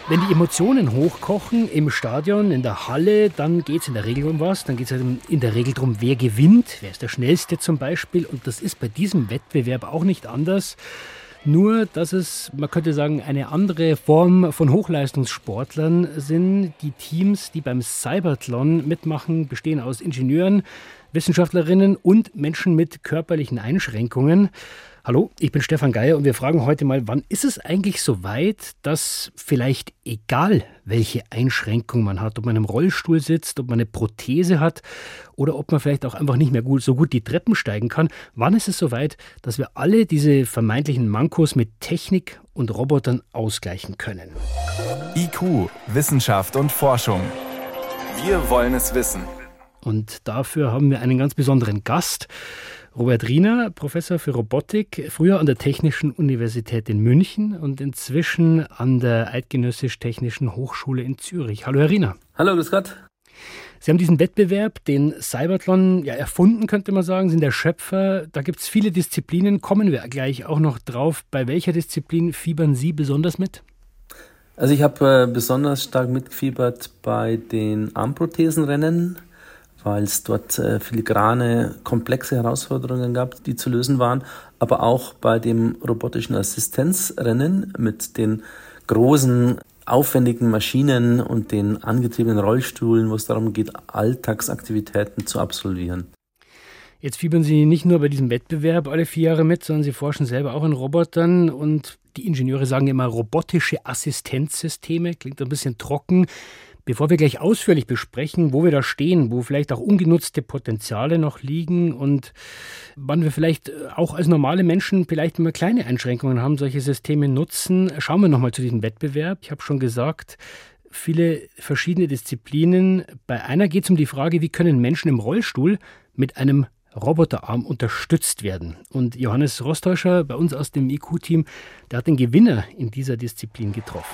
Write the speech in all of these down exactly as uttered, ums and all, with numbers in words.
Wenn die Emotionen hochkochen im Stadion, in der Halle, dann geht es in der Regel um was. Dann geht es in der Regel darum, wer gewinnt, wer ist der Schnellste zum Beispiel. Und das ist bei diesem Wettbewerb auch nicht anders. Nur, dass es, man könnte sagen, eine andere Form von Hochleistungssportlern sind. Die Teams, die beim Cyberthlon mitmachen, bestehen aus Ingenieuren, Wissenschaftlerinnen und Menschen mit körperlichen Einschränkungen. Hallo, ich bin Stefan Geier und wir fragen heute mal, wann ist es eigentlich so weit, dass vielleicht egal welche Einschränkung man hat, ob man im Rollstuhl sitzt, ob man eine Prothese hat oder ob man vielleicht auch einfach nicht mehr gut, so gut die Treppen steigen kann, wann ist es so weit, dass wir alle diese vermeintlichen Mankos mit Technik und Robotern ausgleichen können? I Q, Wissenschaft und Forschung. Wir wollen es wissen. Und dafür haben wir einen ganz besonderen Gast. Robert Riener, Professor für Robotik, früher an der Technischen Universität in München und inzwischen an der Eidgenössisch-Technischen Hochschule in Zürich. Hallo, Herr Riener. Hallo, grüß Gott. Sie haben diesen Wettbewerb, den Cyberthlon, ja, erfunden, könnte man sagen, sind der Schöpfer. Da gibt es viele Disziplinen. Kommen wir gleich auch noch drauf. Bei welcher Disziplin fiebern Sie besonders mit? Also ich habe äh, besonders stark mitgefiebert bei den Armprothesenrennen, weil es dort äh, filigrane, komplexe Herausforderungen gab, die zu lösen waren, aber auch bei dem robotischen Assistenzrennen mit den großen, aufwendigen Maschinen und den angetriebenen Rollstühlen, wo es darum geht, Alltagsaktivitäten zu absolvieren. Jetzt fiebern Sie nicht nur bei diesem Wettbewerb alle vier Jahre mit, sondern Sie forschen selber auch an Robotern und die Ingenieure sagen immer robotische Assistenzsysteme, klingt ein bisschen trocken. Bevor wir gleich ausführlich besprechen, wo wir da stehen, wo vielleicht auch ungenutzte Potenziale noch liegen und wann wir vielleicht auch als normale Menschen vielleicht immer kleine Einschränkungen haben, solche Systeme nutzen, schauen wir nochmal zu diesem Wettbewerb. Ich habe schon gesagt, viele verschiedene Disziplinen. Bei einer geht es um die Frage, wie können Menschen im Rollstuhl mit einem Roboterarm unterstützt werden. Und Johannes Rostäuscher, bei uns aus dem I Q-Team, der hat den Gewinner in dieser Disziplin getroffen.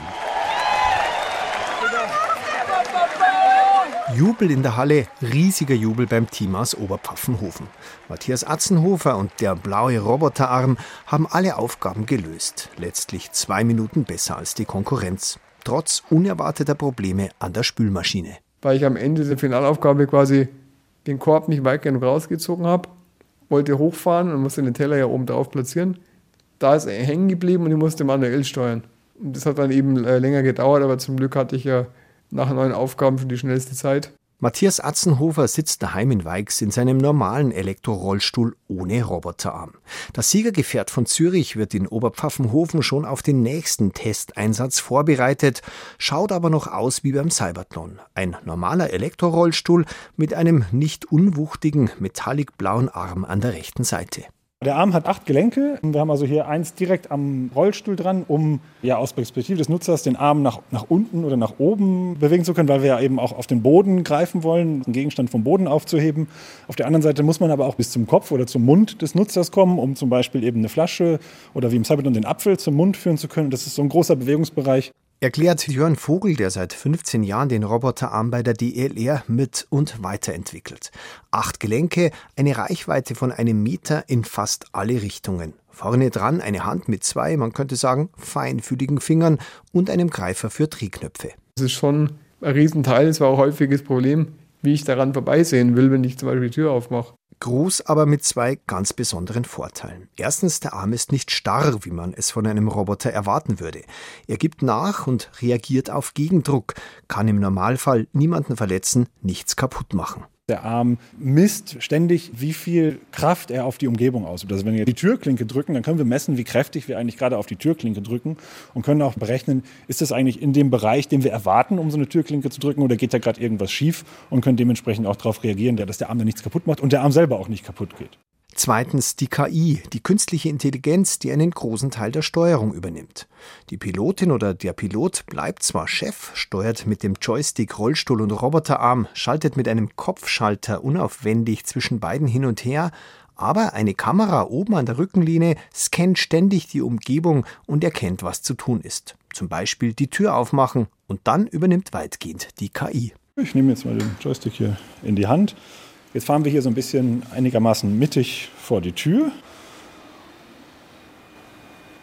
Jubel in der Halle, riesiger Jubel beim Team aus Oberpfaffenhofen. Matthias Atzenhofer und der blaue Roboterarm haben alle Aufgaben gelöst. Letztlich zwei Minuten besser als die Konkurrenz. Trotz unerwarteter Probleme an der Spülmaschine. Weil ich am Ende der Finalaufgabe quasi den Korb nicht weit genug rausgezogen habe, wollte hochfahren und musste den Teller ja oben drauf platzieren. Da ist er hängen geblieben und ich musste manuell steuern. Und das hat dann eben länger gedauert, aber zum Glück hatte ich ja nach neuen Aufgaben schon die schnellste Zeit. Matthias Atzenhofer sitzt daheim in Weix in seinem normalen Elektrorollstuhl ohne Roboterarm. Das Siegergefährt von Zürich wird in Oberpfaffenhofen schon auf den nächsten Testeinsatz vorbereitet, schaut aber noch aus wie beim Cyberthlon. Ein normaler Elektrorollstuhl mit einem nicht unwuchtigen metallicblauen Arm an der rechten Seite. Der Arm hat acht Gelenke. Wir haben also hier eins direkt am Rollstuhl dran, um ja aus Perspektive des Nutzers den Arm nach, nach unten oder nach oben bewegen zu können, weil wir ja eben auch auf den Boden greifen wollen, einen Gegenstand vom Boden aufzuheben. Auf der anderen Seite muss man aber auch bis zum Kopf oder zum Mund des Nutzers kommen, um zum Beispiel eben eine Flasche oder wie im Cyberthlon den Apfel zum Mund führen zu können. Das ist so ein großer Bewegungsbereich. Erklärt Jörn Vogel, der seit fünfzehn Jahren den Roboterarm bei der D L R mit und weiterentwickelt. Acht Gelenke, eine Reichweite von einem Meter in fast alle Richtungen. Vorne dran eine Hand mit zwei, man könnte sagen, feinfühligen Fingern und einem Greifer für Drehknöpfe. Das ist schon ein Riesenteil, es war auch ein häufiges Problem, wie ich daran vorbeisehen will, wenn ich zum Beispiel die Tür aufmache. Groß, aber mit zwei ganz besonderen Vorteilen. Erstens, der Arm ist nicht starr, wie man es von einem Roboter erwarten würde. Er gibt nach und reagiert auf Gegendruck, kann im Normalfall niemanden verletzen, nichts kaputt machen. Der Arm misst ständig, wie viel Kraft er auf die Umgebung ausübt. Also wenn wir die Türklinke drücken, dann können wir messen, wie kräftig wir eigentlich gerade auf die Türklinke drücken und können auch berechnen, ist das eigentlich in dem Bereich, den wir erwarten, um so eine Türklinke zu drücken, oder geht da gerade irgendwas schief, und können dementsprechend auch darauf reagieren, dass der Arm dann nichts kaputt macht und der Arm selber auch nicht kaputt geht. Zweitens die K I, die künstliche Intelligenz, die einen großen Teil der Steuerung übernimmt. Die Pilotin oder der Pilot bleibt zwar Chef, steuert mit dem Joystick Rollstuhl und Roboterarm, schaltet mit einem Kopfschalter unaufwendig zwischen beiden hin und her, aber eine Kamera oben an der Rückenlehne scannt ständig die Umgebung und erkennt, was zu tun ist. Zum Beispiel die Tür aufmachen, und dann übernimmt weitgehend die K I. Ich nehme jetzt mal den Joystick hier in die Hand. Jetzt fahren wir hier so ein bisschen einigermaßen mittig vor die Tür.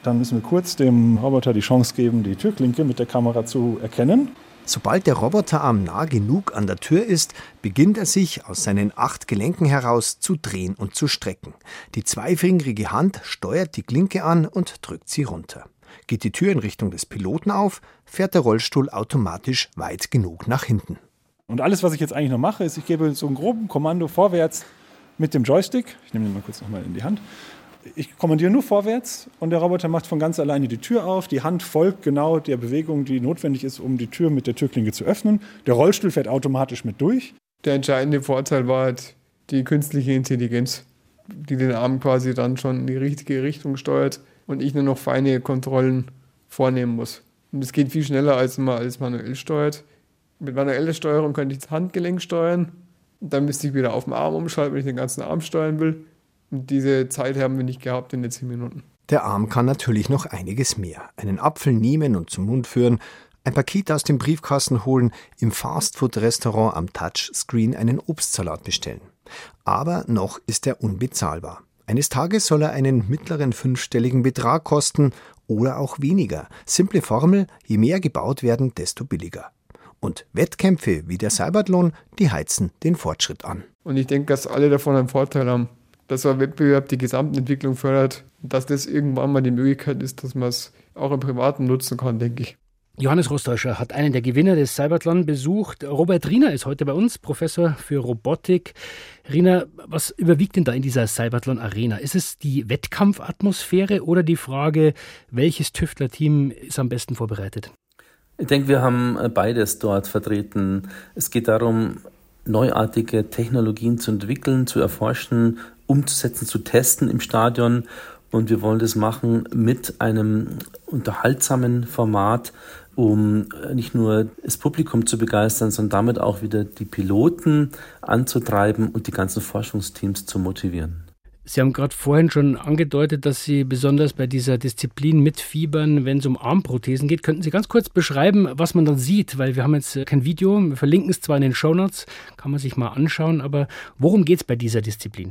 Dann müssen wir kurz dem Roboter die Chance geben, die Türklinke mit der Kamera zu erkennen. Sobald der Roboterarm nah genug an der Tür ist, beginnt er sich aus seinen acht Gelenken heraus zu drehen und zu strecken. Die zweifingerige Hand steuert die Klinke an und drückt sie runter. Geht die Tür in Richtung des Piloten auf, fährt der Rollstuhl automatisch weit genug nach hinten. Und alles, was ich jetzt eigentlich noch mache, ist, ich gebe so ein grobes Kommando vorwärts mit dem Joystick. Ich nehme den mal kurz noch mal in die Hand. Ich kommandiere nur vorwärts und der Roboter macht von ganz alleine die Tür auf. Die Hand folgt genau der Bewegung, die notwendig ist, um die Tür mit der Türklinke zu öffnen. Der Rollstuhl fährt automatisch mit durch. Der entscheidende Vorteil war halt die künstliche Intelligenz, die den Arm quasi dann schon in die richtige Richtung steuert und ich nur noch feine Kontrollen vornehmen muss. Und das geht viel schneller, als man alles manuell steuert. Mit manueller Steuerung könnte ich das Handgelenk steuern. Und dann müsste ich wieder auf den Arm umschalten, wenn ich den ganzen Arm steuern will. Und diese Zeit haben wir nicht gehabt in den zehn Minuten. Der Arm kann natürlich noch einiges mehr. Einen Apfel nehmen und zum Mund führen, ein Paket aus dem Briefkasten holen, im Fastfood-Restaurant am Touchscreen einen Obstsalat bestellen. Aber noch ist er unbezahlbar. Eines Tages soll er einen mittleren fünfstelligen Betrag kosten oder auch weniger. Simple Formel, je mehr gebaut werden, desto billiger. Und Wettkämpfe wie der Cybathlon, die heizen den Fortschritt an. Und ich denke, dass alle davon einen Vorteil haben. Dass ein Wettbewerb die Gesamtentwicklung fördert und dass das irgendwann mal die Möglichkeit ist, dass man es auch im Privaten nutzen kann, denke ich. Johannes Rostäuscher hat einen der Gewinner des Cybathlon besucht. Robert Riener ist heute bei uns, Professor für Robotik. Riener, was überwiegt denn da in dieser Cybathlon-Arena? Ist es die Wettkampfatmosphäre oder die Frage, welches Tüftlerteam ist am besten vorbereitet? Ich denke, wir haben beides dort vertreten. Es geht darum, neuartige Technologien zu entwickeln, zu erforschen, umzusetzen, zu testen im Stadion. Und wir wollen das machen mit einem unterhaltsamen Format, um nicht nur das Publikum zu begeistern, sondern damit auch wieder die Piloten anzutreiben und die ganzen Forschungsteams zu motivieren. Sie haben gerade vorhin schon angedeutet, dass Sie besonders bei dieser Disziplin mitfiebern, wenn es um Armprothesen geht. Könnten Sie ganz kurz beschreiben, was man dann sieht? Weil wir haben jetzt kein Video, wir verlinken es zwar in den Shownotes, kann man sich mal anschauen, aber worum geht es bei dieser Disziplin?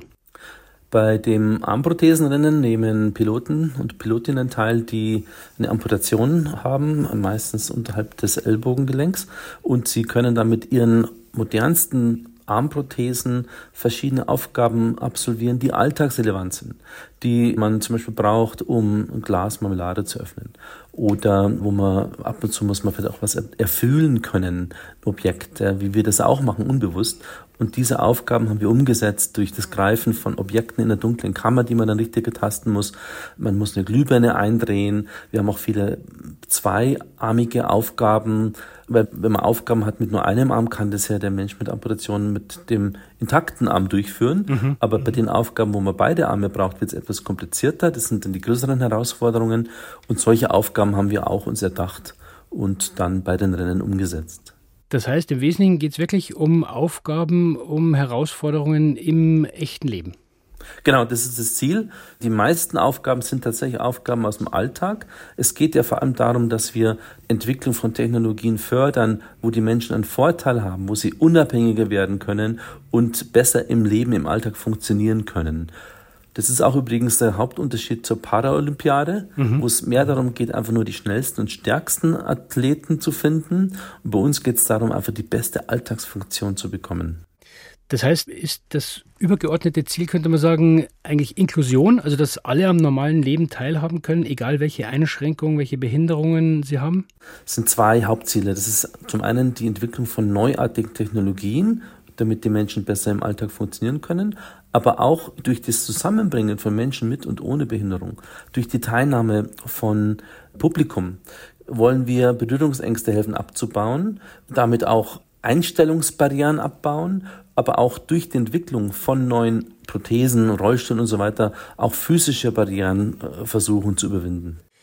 Bei dem Armprothesenrennen nehmen Piloten und Pilotinnen teil, die eine Amputation haben, meistens unterhalb des Ellbogengelenks, und sie können dann mit ihren modernsten Armprothesen verschiedene Aufgaben absolvieren, die alltagsrelevant sind, die man zum Beispiel braucht, um ein Glas Marmelade zu öffnen. Oder wo man ab und zu muss man vielleicht auch was erfüllen können, ein Objekt, wie wir das auch machen, unbewusst. Und diese Aufgaben haben wir umgesetzt durch das Greifen von Objekten in der dunklen Kammer, die man dann richtig betasten muss. Man muss eine Glühbirne eindrehen. Wir haben auch viele zweiarmige Aufgaben. Weil wenn man Aufgaben hat mit nur einem Arm, kann das ja der Mensch mit Amputationen mit dem intakten Arm durchführen. Mhm. Aber bei den Aufgaben, wo man beide Arme braucht, wird es etwas komplizierter. Das sind dann die größeren Herausforderungen. Und solche Aufgaben haben wir auch uns erdacht und dann bei den Rennen umgesetzt. Das heißt, im Wesentlichen geht es wirklich um Aufgaben, um Herausforderungen im echten Leben. Genau, das ist das Ziel. Die meisten Aufgaben sind tatsächlich Aufgaben aus dem Alltag. Es geht ja vor allem darum, dass wir Entwicklung von Technologien fördern, wo die Menschen einen Vorteil haben, wo sie unabhängiger werden können und besser im Leben, im Alltag funktionieren können. Das ist auch übrigens der Hauptunterschied zur Paralympiade, mhm. wo es mehr darum geht, einfach nur die schnellsten und stärksten Athleten zu finden. Und bei uns geht es darum, einfach die beste Alltagsfunktion zu bekommen. Das heißt, ist das übergeordnete Ziel, könnte man sagen, eigentlich Inklusion, also dass alle am normalen Leben teilhaben können, egal welche Einschränkungen, welche Behinderungen sie haben? Es sind zwei Hauptziele. Das ist zum einen die Entwicklung von neuartigen Technologien, damit die Menschen besser im Alltag funktionieren können, aber auch durch das Zusammenbringen von Menschen mit und ohne Behinderung, durch die Teilnahme von Publikum wollen wir Berührungsängste helfen abzubauen, damit auch Einstellungsbarrieren abbauen, aber auch durch die Entwicklung von neuen Prothesen, Rollstühlen und so weiter auch physische Barrieren äh, versuchen zu überwinden.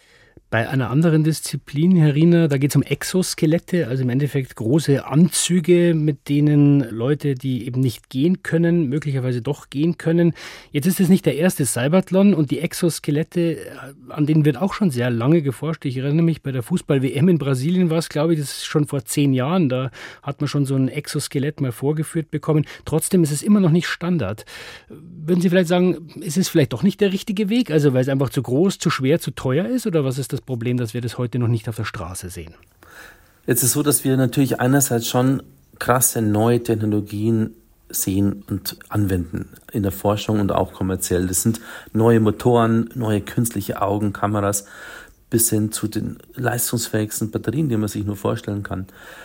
Bei einer anderen Disziplin, Herr Riener, da geht es um Exoskelette, also im Endeffekt große Anzüge, mit denen Leute, die eben nicht gehen können, möglicherweise doch gehen können. Jetzt ist es nicht der erste Cybathlon und die Exoskelette, an denen wird auch schon sehr lange geforscht. Ich erinnere mich, bei der Fußball-W M in Brasilien war es, glaube ich, das ist schon vor zehn Jahren, da hat man schon so ein Exoskelett mal vorgeführt bekommen. Trotzdem ist es immer noch nicht Standard. Würden Sie vielleicht sagen, ist es vielleicht doch nicht der richtige Weg, also weil es einfach zu groß, zu schwer, zu teuer ist, oder was ist das Problem, dass wir das heute noch nicht auf der Straße sehen? Jetzt ist es so, dass wir natürlich einerseits schon krasse neue Technologien sehen und anwenden in der Forschung und auch kommerziell. Das sind neue Motoren, neue künstliche Augen, Kameras, bis hin zu den leistungsfähigsten Batterien, die man sich nur vorstellen kann.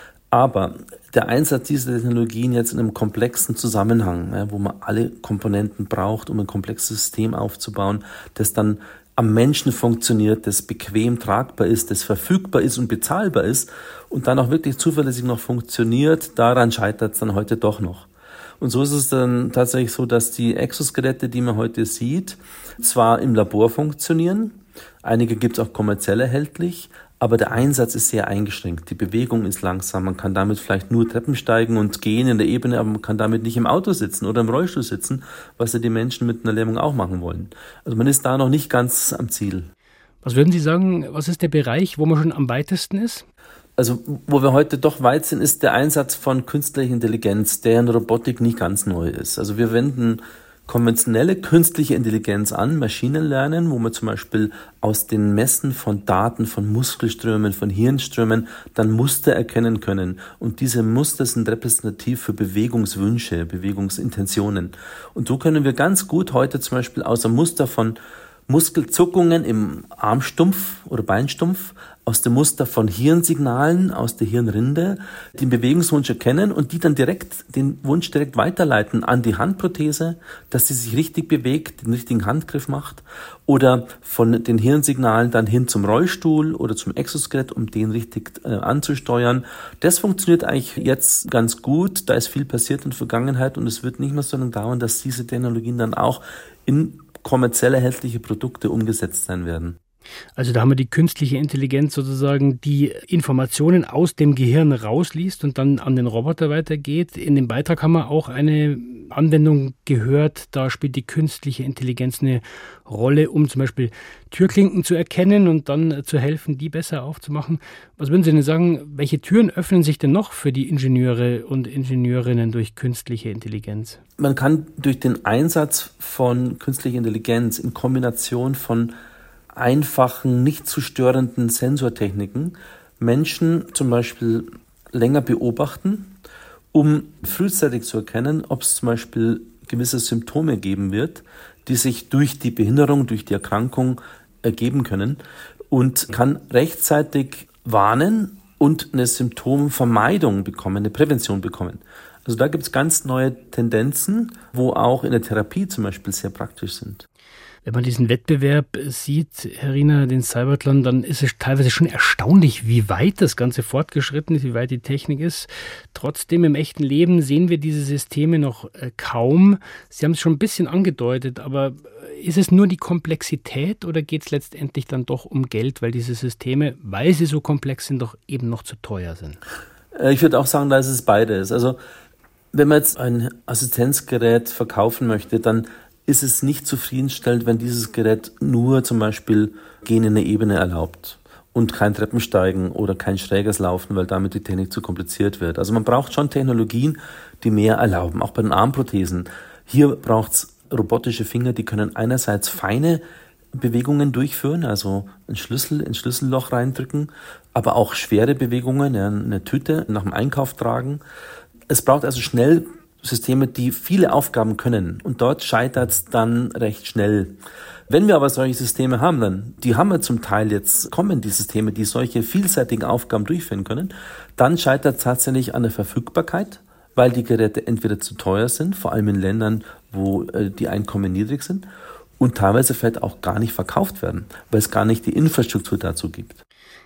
Aber der Einsatz dieser Technologien jetzt in einem komplexen Zusammenhang, ja, wo man alle Komponenten braucht, um ein komplexes System aufzubauen, das dann am Menschen funktioniert, das bequem tragbar ist, das verfügbar ist und bezahlbar ist und dann auch wirklich zuverlässig noch funktioniert, daran scheitert es dann heute doch noch. Und so ist es dann tatsächlich so, dass die Exoskelette, die man heute sieht, zwar im Labor funktionieren, einige gibt es auch kommerziell erhältlich, aber der Einsatz ist sehr eingeschränkt. Die Bewegung ist langsam. Man kann damit vielleicht nur Treppen steigen und gehen in der Ebene, aber man kann damit nicht im Auto sitzen oder im Rollstuhl sitzen, was ja die Menschen mit einer Lähmung auch machen wollen. Also man ist da noch nicht ganz am Ziel. Was würden Sie sagen, was ist der Bereich, wo man schon am weitesten ist? Also wo wir heute doch weit sind, ist der Einsatz von künstlicher Intelligenz, der in Robotik nicht ganz neu ist. Also wir wenden konventionelle künstliche Intelligenz an, Maschinenlernen, wo man zum Beispiel aus den Messen von Daten, von Muskelströmen, von Hirnströmen dann Muster erkennen können. Und diese Muster sind repräsentativ für Bewegungswünsche, Bewegungsintentionen. Und so können wir ganz gut heute zum Beispiel aus einem Muster von Muskelzuckungen im Armstumpf oder Beinstumpf, aus dem Muster von Hirnsignalen aus der Hirnrinde den Bewegungswunsch erkennen und die dann direkt, den Wunsch direkt weiterleiten an die Handprothese, dass sie sich richtig bewegt, den richtigen Handgriff macht, oder von den Hirnsignalen dann hin zum Rollstuhl oder zum Exoskelett, um den richtig äh, anzusteuern. Das funktioniert eigentlich jetzt ganz gut, da ist viel passiert in der Vergangenheit und es wird nicht mehr so lange dauern, dass diese Technologien dann auch in kommerziell erhältliche Produkte umgesetzt sein werden. Also da haben wir die künstliche Intelligenz sozusagen, die Informationen aus dem Gehirn rausliest und dann an den Roboter weitergeht. In dem Beitrag haben wir auch eine Anwendung gehört, da spielt die künstliche Intelligenz eine Rolle, um zum Beispiel Türklinken zu erkennen und dann zu helfen, die besser aufzumachen. Was würden Sie denn sagen, welche Türen öffnen sich denn noch für die Ingenieure und Ingenieurinnen durch künstliche Intelligenz? Man kann durch den Einsatz von künstlicher Intelligenz in Kombination von einfachen, nicht zu störenden Sensortechniken Menschen zum Beispiel länger beobachten, um frühzeitig zu erkennen, ob es zum Beispiel gewisse Symptome geben wird, die sich durch die Behinderung, durch die Erkrankung ergeben können, und kann rechtzeitig warnen und eine Symptomvermeidung bekommen, eine Prävention bekommen. Also da gibt es ganz neue Tendenzen, wo auch in der Therapie zum Beispiel sehr praktisch sind. Wenn man diesen Wettbewerb sieht, Herr Riener, den Cybathlon, dann ist es teilweise schon erstaunlich, wie weit das Ganze fortgeschritten ist, wie weit die Technik ist. Trotzdem im echten Leben sehen wir diese Systeme noch kaum. Sie haben es schon ein bisschen angedeutet, aber ist es nur die Komplexität oder geht es letztendlich dann doch um Geld, weil diese Systeme, weil sie so komplex sind, doch eben noch zu teuer sind? Ich würde auch sagen, dass es beides. Also wenn man jetzt ein Assistenzgerät verkaufen möchte, dann ist es nicht zufriedenstellend, wenn dieses Gerät nur zum Beispiel Gehen in der Ebene erlaubt und kein Treppensteigen oder kein schräges Laufen, weil damit die Technik zu kompliziert wird. Also man braucht schon Technologien, die mehr erlauben, auch bei den Armprothesen. Hier braucht es robotische Finger, die können einerseits feine Bewegungen durchführen, also einen Schlüssel ins Schlüsselloch reindrücken, aber auch schwere Bewegungen, eine Tüte nach dem Einkauf tragen. Es braucht also schnell Systeme, die viele Aufgaben können, und dort scheitert es dann recht schnell. Wenn wir aber solche Systeme haben, dann, die haben wir zum Teil jetzt, kommen die Systeme, die solche vielseitigen Aufgaben durchführen können, dann scheitert es tatsächlich an der Verfügbarkeit, weil die Geräte entweder zu teuer sind, vor allem in Ländern, wo äh, die Einkommen niedrig sind, und teilweise vielleicht auch gar nicht verkauft werden, weil es gar nicht die Infrastruktur dazu gibt.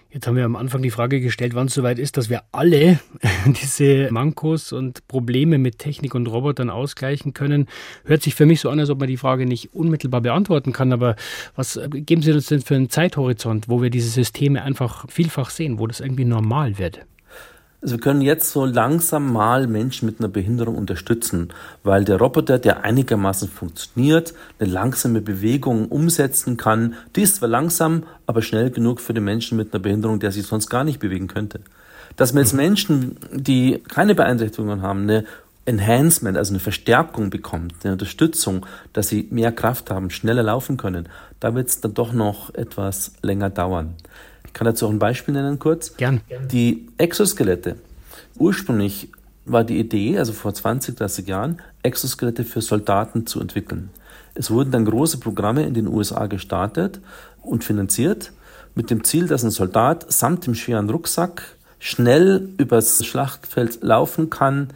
Jetzt haben wir am Anfang die Frage gestellt, wann es soweit ist, dass wir alle diese Mankos und Probleme mit Technik und Robotern ausgleichen können. Hört sich für mich so an, als ob man die Frage nicht unmittelbar beantworten kann. Aber was geben Sie uns denn für einen Zeithorizont, wo wir diese Systeme einfach vielfach sehen, wo das irgendwie normal wird? Also wir können jetzt so langsam mal Menschen mit einer Behinderung unterstützen, weil der Roboter, der einigermaßen funktioniert, eine langsame Bewegung umsetzen kann. Die ist zwar langsam, aber schnell genug für den Menschen mit einer Behinderung, der sich sonst gar nicht bewegen könnte. Dass man jetzt Menschen, die keine Beeinträchtigungen haben, eine Enhancement, also eine Verstärkung bekommt, eine Unterstützung, dass sie mehr Kraft haben, schneller laufen können, da wird es dann doch noch etwas länger dauern. Ich kann dazu auch ein Beispiel nennen kurz. Gern. Die Exoskelette. Ursprünglich war die Idee, also vor zwanzig, dreißig Jahren, Exoskelette für Soldaten zu entwickeln. Es wurden dann große Programme in den U S A gestartet und finanziert, mit dem Ziel, dass ein Soldat samt dem schweren Rucksack schnell übers Schlachtfeld laufen kann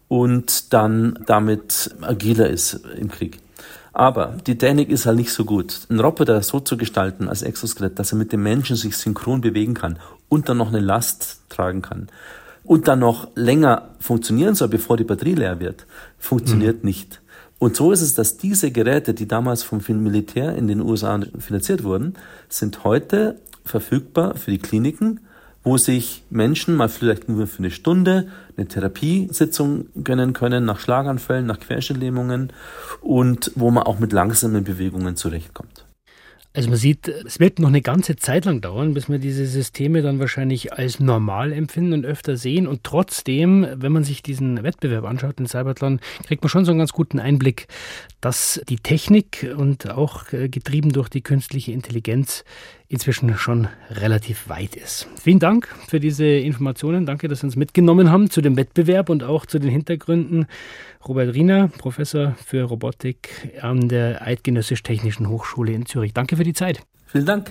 und dann damit agiler ist im Krieg. Aber die Technik ist halt nicht so gut. Ein Roboter so zu gestalten als Exoskelett, dass er mit dem Menschen sich synchron bewegen kann und dann noch eine Last tragen kann und dann noch länger funktionieren soll, bevor die Batterie leer wird, funktioniert mhm. nicht. Und so ist es, dass diese Geräte, die damals vom Militär in den U S A finanziert wurden, sind heute verfügbar für die Kliniken, wo sich Menschen mal vielleicht nur für eine Stunde eine Therapiesitzung gönnen können, nach Schlaganfällen, nach Querschnittlähmungen und wo man auch mit langsamen Bewegungen zurechtkommt. Also man sieht, es wird noch eine ganze Zeit lang dauern, bis wir diese Systeme dann wahrscheinlich als normal empfinden und öfter sehen. Und trotzdem, wenn man sich diesen Wettbewerb anschaut, den Cyberthlon, kriegt man schon so einen ganz guten Einblick, dass die Technik und auch getrieben durch die künstliche Intelligenz inzwischen schon relativ weit ist. Vielen Dank für diese Informationen. Danke, dass Sie uns mitgenommen haben zu dem Wettbewerb und auch zu den Hintergründen. Robert Riener, Professor für Robotik an der Eidgenössisch-Technischen Hochschule in Zürich. Danke für die Zeit. Vielen Dank.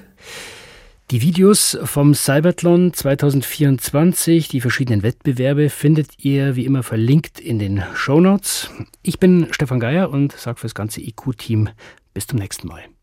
Die Videos vom Cyberthlon zwanzig vierundzwanzig, die verschiedenen Wettbewerbe, findet ihr wie immer verlinkt in den Shownotes. Ich bin Stefan Geier und sage fürs ganze I Q-Team bis zum nächsten Mal.